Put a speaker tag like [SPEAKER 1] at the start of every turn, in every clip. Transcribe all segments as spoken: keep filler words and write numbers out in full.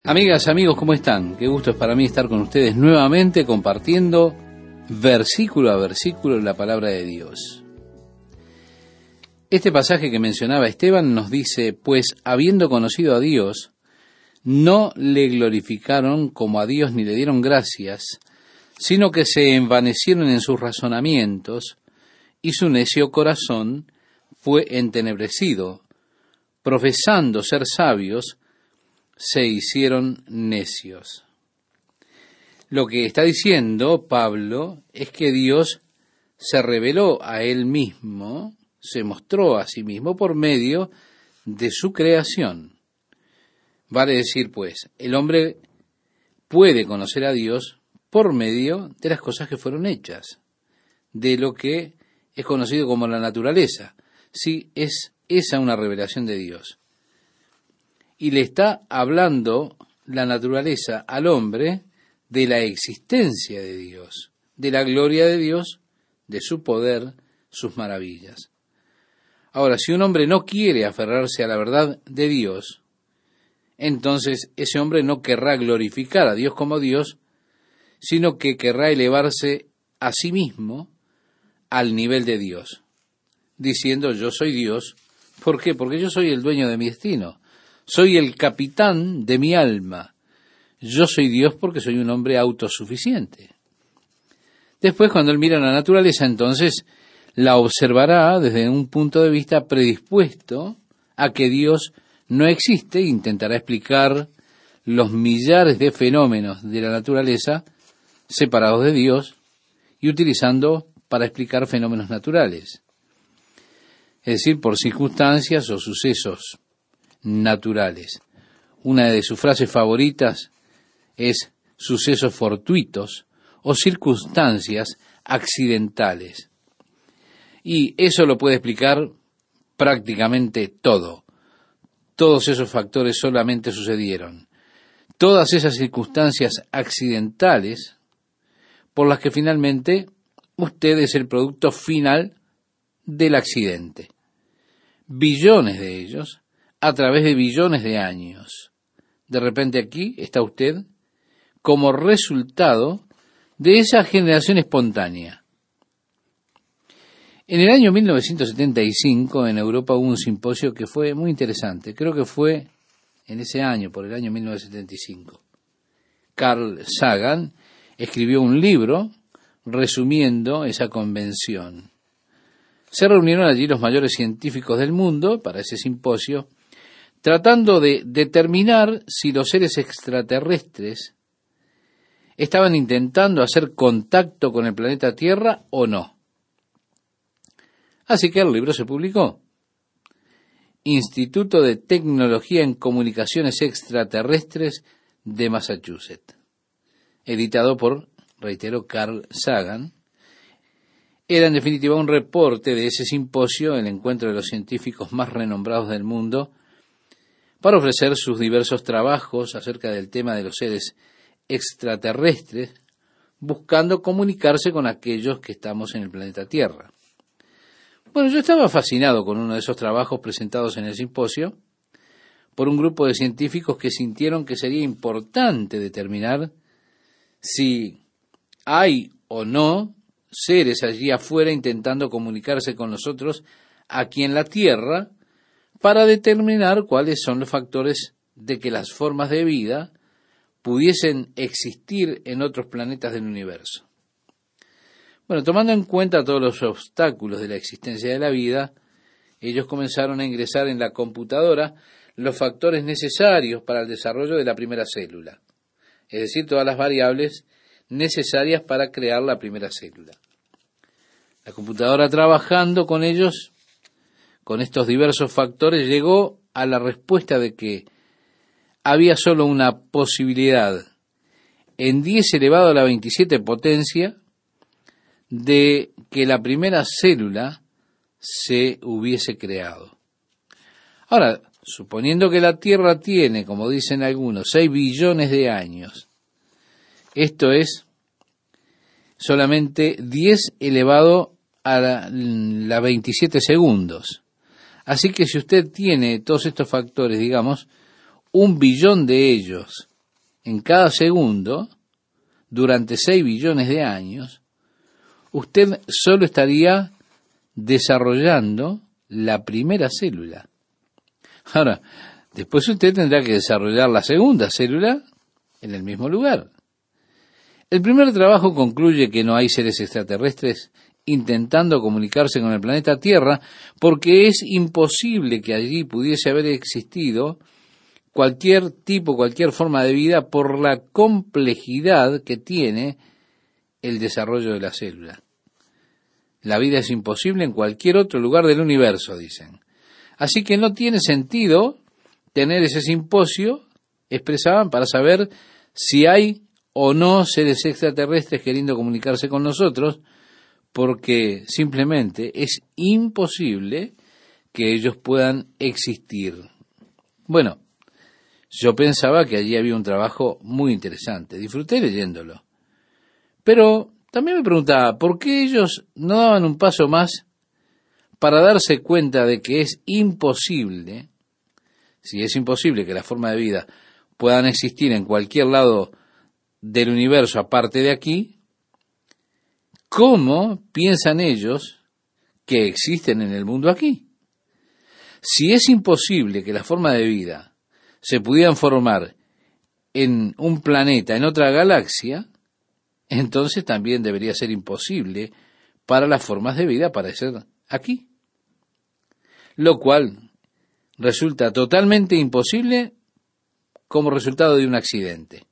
[SPEAKER 1] Amigas, amigos, ¿cómo están? Qué gusto es para mí estar con ustedes nuevamente compartiendo versículo a versículo la palabra de Dios. Este pasaje que mencionaba Esteban nos dice, pues habiendo conocido a Dios, no le glorificaron como a Dios ni le dieron gracias, sino que se envanecieron en sus razonamientos y su necio corazón fue entenebrecido, profesando ser sabios, se hicieron necios. Lo que está diciendo Pablo es que Dios se reveló a él mismo, se mostró a sí mismo por medio de su creación. Vale decir, pues, el hombre puede conocer a Dios por medio de las cosas que fueron hechas, de lo que es conocido como la naturaleza. Sí, es esa una revelación de Dios. Y le está hablando la naturaleza al hombre de la existencia de Dios, de la gloria de Dios, de su poder, sus maravillas. Ahora, si un hombre no quiere aferrarse a la verdad de Dios, entonces ese hombre no querrá glorificar a Dios como Dios, sino que querrá elevarse a sí mismo al nivel de Dios, diciendo yo soy Dios. ¿Por qué? Porque yo soy el dueño de mi destino. Soy el capitán de mi alma. Yo soy Dios porque soy un hombre autosuficiente. Después, cuando él mira la naturaleza, entonces la observará desde un punto de vista predispuesto a que Dios no existe e intentará explicar los millares de fenómenos de la naturaleza separados de Dios y utilizando para explicar fenómenos naturales. Es decir, por circunstancias o sucesos naturales. Una de sus frases favoritas es sucesos fortuitos o circunstancias accidentales. Y eso lo puede explicar prácticamente todo. Todos esos factores solamente sucedieron. Todas esas circunstancias accidentales por las que finalmente usted es el producto final del accidente. Billones de ellos a través de billones de años. De repente aquí está usted como resultado de esa generación espontánea. En el año mil novecientos setenta y cinco en Europa hubo un simposio que fue muy interesante. Creo que fue en ese año, por el año mil novecientos setenta y cinco. Carl Sagan escribió un libro resumiendo esa convención. Se reunieron allí los mayores científicos del mundo para ese simposio, tratando de determinar si los seres extraterrestres estaban intentando hacer contacto con el planeta Tierra o no. Así que el libro se publicó. Instituto de Tecnología en Comunicaciones Extraterrestres de Massachusetts. Editado por, reitero, Carl Sagan. Era en definitiva un reporte de ese simposio, el encuentro de los científicos más renombrados del mundo, para ofrecer sus diversos trabajos acerca del tema de los seres extraterrestres, buscando comunicarse con aquellos que estamos en el planeta Tierra. Bueno, yo estaba fascinado con uno de esos trabajos presentados en el simposio por un grupo de científicos que sintieron que sería importante determinar si hay o no seres allí afuera intentando comunicarse con nosotros aquí en la Tierra, para determinar cuáles son los factores de que las formas de vida pudiesen existir en otros planetas del universo. Bueno, tomando en cuenta todos los obstáculos de la existencia de la vida, ellos comenzaron a ingresar en la computadora los factores necesarios para el desarrollo de la primera célula, es decir, todas las variables necesarias para crear la primera célula. La computadora, trabajando con ellos, con estos diversos factores, llegó a la respuesta de que había solo una posibilidad en diez elevado a la veintisiete potencia de que la primera célula se hubiese creado. Ahora, suponiendo que la Tierra tiene, como dicen algunos, seis billones de años, esto es solamente diez elevado a la, la veintisiete segundos. Así que si usted tiene todos estos factores, digamos, un billón de ellos en cada segundo, durante seis billones de años, usted solo estaría desarrollando la primera célula. Ahora, después usted tendrá que desarrollar la segunda célula en el mismo lugar. El primer trabajo concluye que no hay seres extraterrestres intentando comunicarse con el planeta Tierra, porque es imposible que allí pudiese haber existido cualquier tipo, cualquier forma de vida por la complejidad que tiene el desarrollo de la célula. La vida es imposible en cualquier otro lugar del universo, dicen. Así que no tiene sentido tener ese simposio, expresaban, para saber si hay o no seres extraterrestres queriendo comunicarse con nosotros, porque simplemente es imposible que ellos puedan existir. Bueno, yo pensaba que allí había un trabajo muy interesante, disfruté leyéndolo. Pero también me preguntaba, ¿por qué ellos no daban un paso más para darse cuenta de que es imposible, si es imposible que la forma de vida puedan existir en cualquier lado del universo aparte de aquí? ¿Cómo piensan ellos que existen en el mundo aquí? Si es imposible que la forma de vida se pudieran formar en un planeta, en otra galaxia, entonces también debería ser imposible para las formas de vida aparecer aquí. Lo cual resulta totalmente imposible como resultado de un accidente.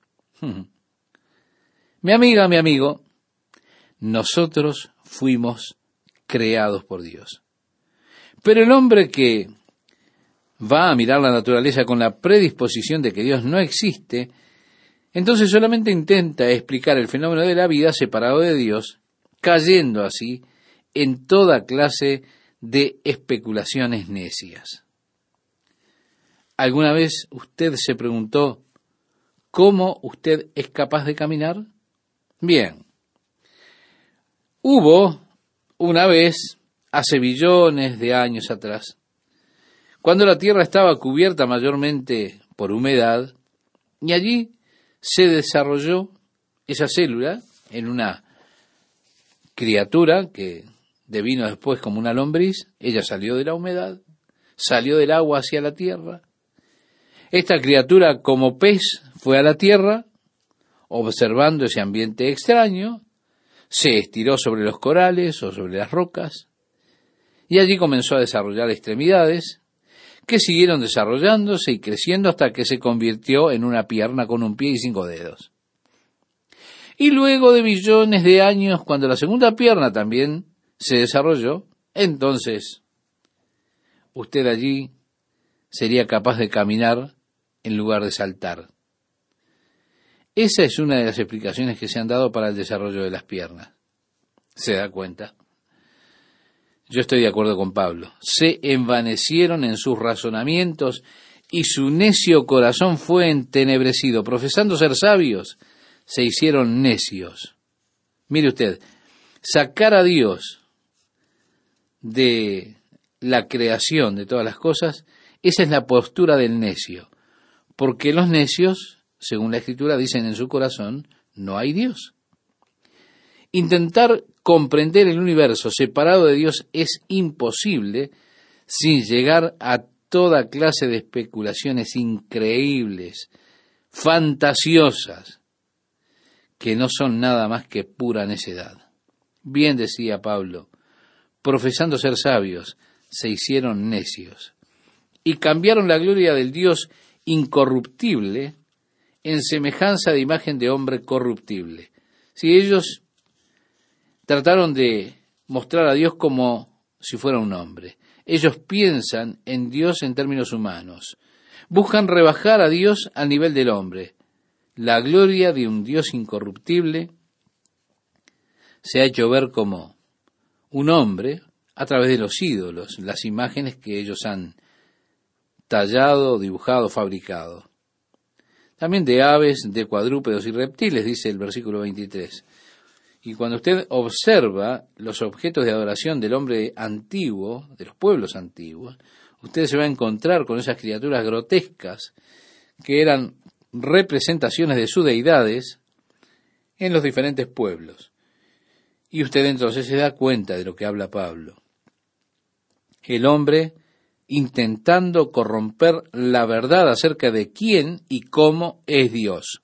[SPEAKER 1] Mi amiga, mi amigo, nosotros fuimos creados por Dios. Pero el hombre que va a mirar la naturaleza con la predisposición de que Dios no existe, entonces solamente intenta explicar el fenómeno de la vida separado de Dios, cayendo así en toda clase de especulaciones necias. ¿Alguna vez usted se preguntó cómo usted es capaz de caminar? Bien. Hubo una vez, hace billones de años atrás, cuando la tierra estaba cubierta mayormente por humedad, y allí se desarrolló esa célula en una criatura que devino después como una lombriz. Ella salió de la humedad, salió del agua hacia la tierra. Esta criatura como pez fue a la tierra, observando ese ambiente extraño, se estiró sobre los corales o sobre las rocas, y allí comenzó a desarrollar extremidades que siguieron desarrollándose y creciendo hasta que se convirtió en una pierna con un pie y cinco dedos. Y luego de billones de años, cuando la segunda pierna también se desarrolló, entonces usted allí sería capaz de caminar en lugar de saltar. Esa es una de las explicaciones que se han dado para el desarrollo de las piernas. ¿Se da cuenta? Yo estoy de acuerdo con Pablo. Se envanecieron en sus razonamientos y su necio corazón fue entenebrecido. Profesando ser sabios, se hicieron necios. Mire usted, sacar a Dios de la creación de todas las cosas, esa es la postura del necio. Porque los necios, según la Escritura, dicen en su corazón, no hay Dios. Intentar comprender el universo separado de Dios es imposible sin llegar a toda clase de especulaciones increíbles, fantasiosas, que no son nada más que pura necedad. Bien decía Pablo, profesando ser sabios, se hicieron necios y cambiaron la gloria del Dios incorruptible en semejanza de imagen de hombre corruptible. Si ellos trataron de mostrar a Dios como si fuera un hombre. Ellos piensan en Dios en términos humanos. Buscan rebajar a Dios al nivel del hombre. La gloria de un Dios incorruptible se ha hecho ver como un hombre a través de los ídolos, las imágenes que ellos han tallado, dibujado, fabricado. También de aves, de cuadrúpedos y reptiles, dice el versículo veintitrés. Y cuando usted observa los objetos de adoración del hombre antiguo, de los pueblos antiguos, usted se va a encontrar con esas criaturas grotescas que eran representaciones de sus deidades en los diferentes pueblos. Y usted entonces se da cuenta de lo que habla Pablo. El hombre intentando corromper la verdad acerca de quién y cómo es Dios.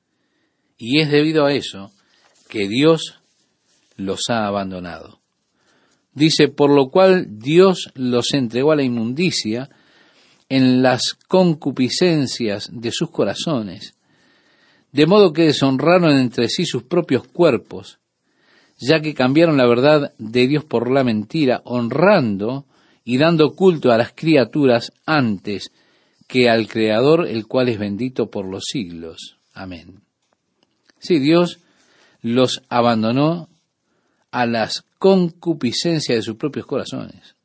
[SPEAKER 1] Y es debido a eso que Dios los ha abandonado. Dice, por lo cual Dios los entregó a la inmundicia en las concupiscencias de sus corazones, de modo que deshonraron entre sí sus propios cuerpos, ya que cambiaron la verdad de Dios por la mentira, honrando y dando culto a las criaturas antes que al Creador, el cual es bendito por los siglos. Amén. Sí, Dios los abandonó a las concupiscencias de sus propios corazones.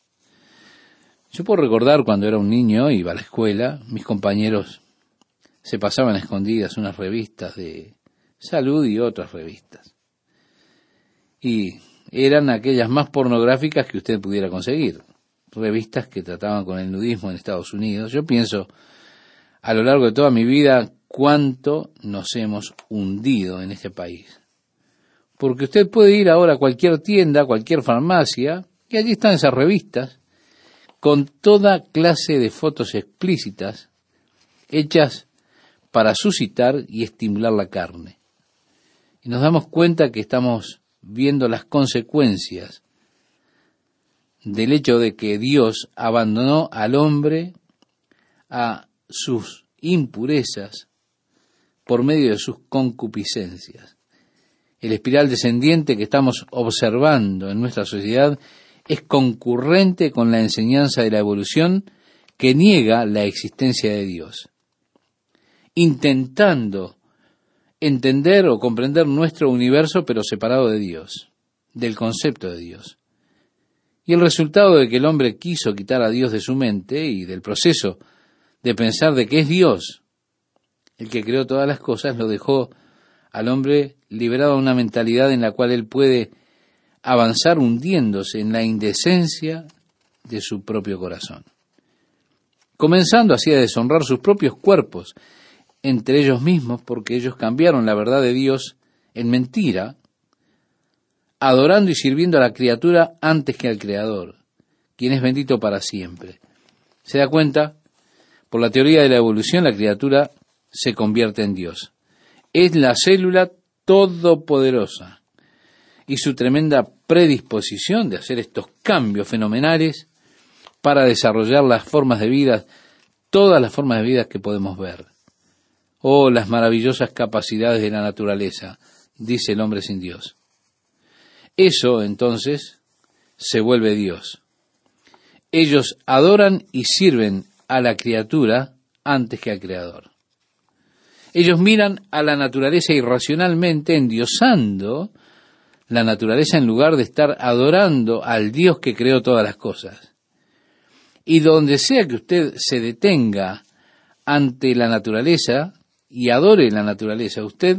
[SPEAKER 1] Yo puedo recordar cuando era un niño, iba a la escuela, mis compañeros se pasaban a escondidas unas revistas de salud y otras revistas. Y eran aquellas más pornográficas que usted pudiera conseguir. Revistas que trataban con el nudismo en Estados Unidos. Yo pienso, a lo largo de toda mi vida, cuánto nos hemos hundido en este país. Porque usted puede ir ahora a cualquier tienda, a cualquier farmacia, y allí están esas revistas, con toda clase de fotos explícitas, hechas para suscitar y estimular la carne. Y nos damos cuenta que estamos viendo las consecuencias del hecho de que Dios abandonó al hombre a sus impurezas por medio de sus concupiscencias. El espiral descendiente que estamos observando en nuestra sociedad es concurrente con la enseñanza de la evolución que niega la existencia de Dios, intentando entender o comprender nuestro universo pero separado de Dios, del concepto de Dios. Y el resultado de que el hombre quiso quitar a Dios de su mente y del proceso de pensar de que es Dios el que creó todas las cosas, lo dejó al hombre liberado de una mentalidad en la cual él puede avanzar hundiéndose en la indecencia de su propio corazón, comenzando así a deshonrar sus propios cuerpos entre ellos mismos, porque ellos cambiaron la verdad de Dios en mentira, adorando y sirviendo a la criatura antes que al Creador, quien es bendito para siempre. ¿Se da cuenta? Por la teoría de la evolución, la criatura se convierte en Dios. Es la célula todopoderosa, y su tremenda predisposición de hacer estos cambios fenomenales para desarrollar las formas de vida, todas las formas de vida que podemos ver. Oh, las maravillosas capacidades de la naturaleza, dice el hombre sin Dios. Eso, entonces, se vuelve Dios. Ellos adoran y sirven a la criatura antes que al Creador. Ellos miran a la naturaleza irracionalmente, endiosando la naturaleza en lugar de estar adorando al Dios que creó todas las cosas. Y donde sea que usted se detenga ante la naturaleza y adore la naturaleza, usted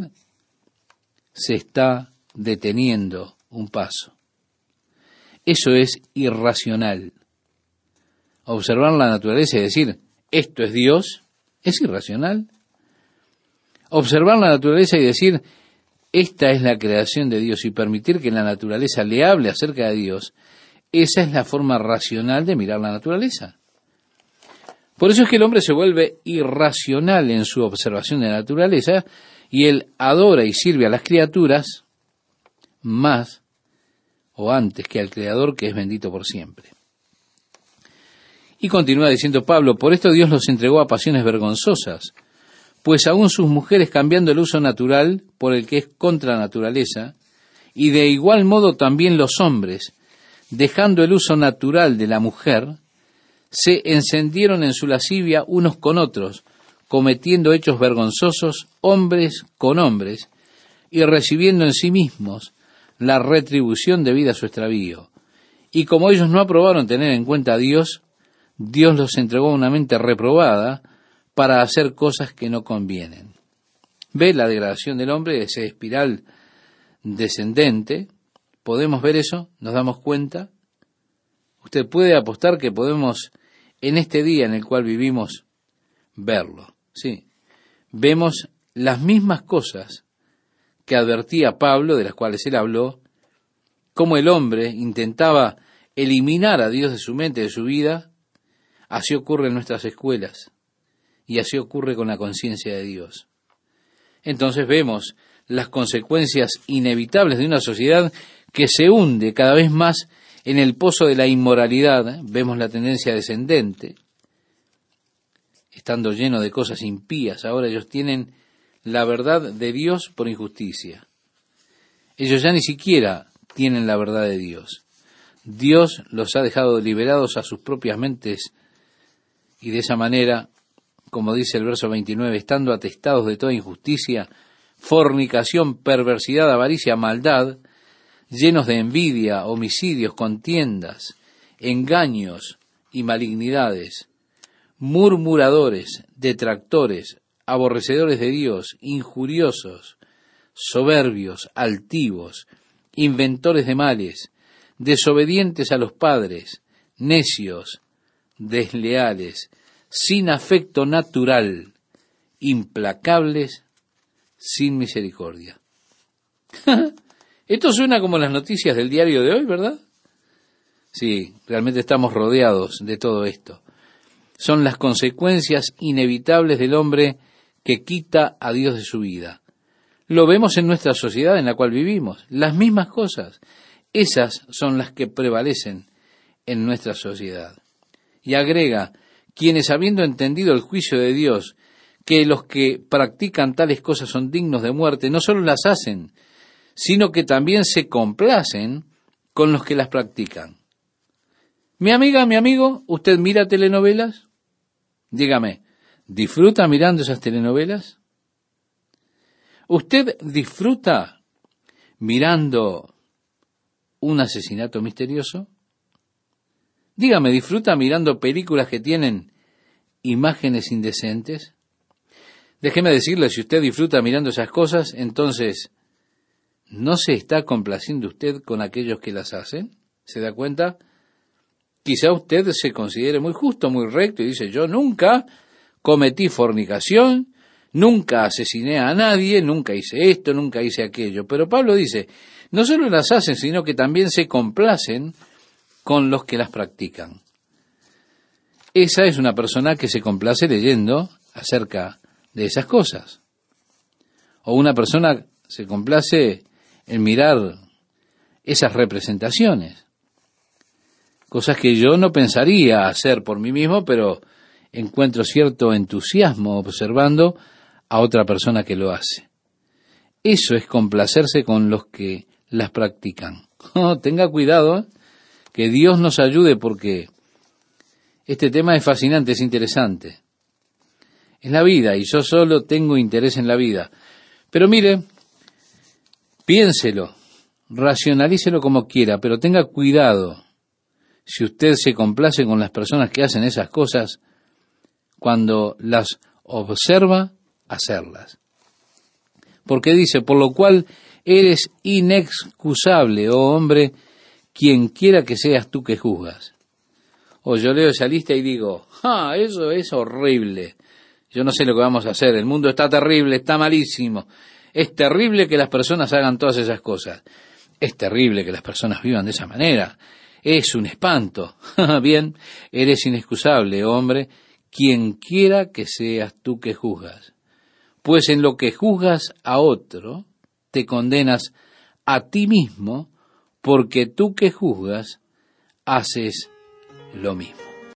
[SPEAKER 1] se está deteniendo un paso. Eso es irracional. Observar la naturaleza y decir, esto es Dios, es irracional. Observar la naturaleza y decir, esta es la creación de Dios, y permitir que la naturaleza le hable acerca de Dios, esa es la forma racional de mirar la naturaleza. Por eso es que el hombre se vuelve irracional en su observación de la naturaleza, y él adora y sirve a las criaturas más o antes que al Creador, que es bendito por siempre. Y continúa diciendo Pablo, por esto Dios los entregó a pasiones vergonzosas, pues aún sus mujeres, cambiando el uso natural por el que es contra naturaleza, y de igual modo también los hombres, dejando el uso natural de la mujer, se encendieron en su lascivia unos con otros, cometiendo hechos vergonzosos hombres con hombres, y recibiendo en sí mismos la retribución debida a su extravío. Y como ellos no aprobaron tener en cuenta a Dios, Dios los entregó a una mente reprobada para hacer cosas que no convienen. ¿Ve la degradación del hombre, ese espiral descendente? ¿Podemos ver eso? ¿Nos damos cuenta? Usted puede apostar que podemos, en este día en el cual vivimos, verlo. Sí, vemos las mismas cosas que advertía Pablo, de las cuales él habló, cómo el hombre intentaba eliminar a Dios de su mente, de su vida. Así ocurre en nuestras escuelas y así ocurre con la conciencia de Dios. Entonces vemos las consecuencias inevitables de una sociedad que se hunde cada vez más en el pozo de la inmoralidad. Vemos la tendencia descendente, estando lleno de cosas impías. Ahora ellos tienen la verdad de Dios por injusticia. Ellos ya ni siquiera tienen la verdad de Dios. Dios los ha dejado liberados a sus propias mentes y de esa manera, como dice el verso veintinueve, estando atestados de toda injusticia, fornicación, perversidad, avaricia, maldad, llenos de envidia, homicidios, contiendas, engaños y malignidades, murmuradores, detractores, aborrecedores de Dios, injuriosos, soberbios, altivos, inventores de males, desobedientes a los padres, necios, desleales, sin afecto natural, implacables, sin misericordia. Esto suena como las noticias del diario de hoy, ¿verdad? Sí, realmente estamos rodeados de todo esto. Son las consecuencias inevitables del hombre que quita a Dios de su vida. Lo vemos en nuestra sociedad en la cual vivimos. Las mismas cosas. Esas son las que prevalecen en nuestra sociedad. Y agrega, quienes habiendo entendido el juicio de Dios, que los que practican tales cosas son dignos de muerte, no solo las hacen, sino que también se complacen con los que las practican. Mi amiga, mi amigo, ¿usted mira telenovelas? Dígame, ¿disfruta mirando esas telenovelas? ¿Usted disfruta mirando un asesinato misterioso? Dígame, ¿disfruta mirando películas que tienen imágenes indecentes? Déjeme decirle, si usted disfruta mirando esas cosas, entonces, ¿no se está complaciendo usted con aquellos que las hacen? ¿Se da cuenta? Quizá usted se considere muy justo, muy recto, y dice, yo nunca cometí fornicación, nunca asesiné a nadie, nunca hice esto, nunca hice aquello. Pero Pablo dice, no solo las hacen, sino que también se complacen con los que las practican. Esa es una persona que se complace leyendo acerca de esas cosas. O una persona se complace en mirar esas representaciones. Cosas que yo no pensaría hacer por mí mismo, pero encuentro cierto entusiasmo observando a otra persona que lo hace. Eso es complacerse con los que las practican. Oh, tenga cuidado, ¿eh? Que Dios nos ayude, porque este tema es fascinante, es interesante. Es la vida, y yo solo tengo interés en la vida. Pero mire, piénselo, racionalícelo como quiera, pero tenga cuidado si usted se complace con las personas que hacen esas cosas cuando las observa hacerlas. Porque dice, por lo cual eres inexcusable, oh hombre, quien quiera que seas tú que juzgas. O yo leo esa lista y digo, ah, eso es horrible. Yo no sé lo que vamos a hacer. El mundo está terrible, está malísimo. Es terrible que las personas hagan todas esas cosas. Es terrible que las personas vivan de esa manera. Es un espanto. Bien, eres inexcusable, hombre, quien quiera que seas tú que juzgas. Pues en lo que juzgas a otro, te condenas a ti mismo, porque tú que juzgas, haces lo mismo.